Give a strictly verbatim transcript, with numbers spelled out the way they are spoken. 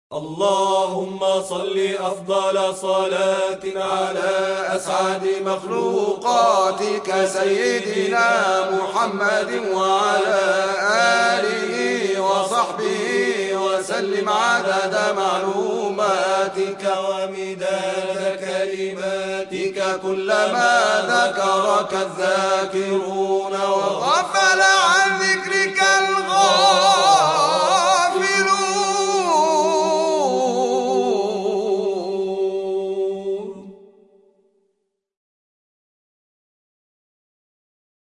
اللهم صل أفضل صلاة على أسعد مخلوقاتك سيدنا محمد وعلى آله وصحبه وسلم عدد معلوماتك ومداد كلماتك كلما ذكرك الذاكرون وغفل عن ذكرك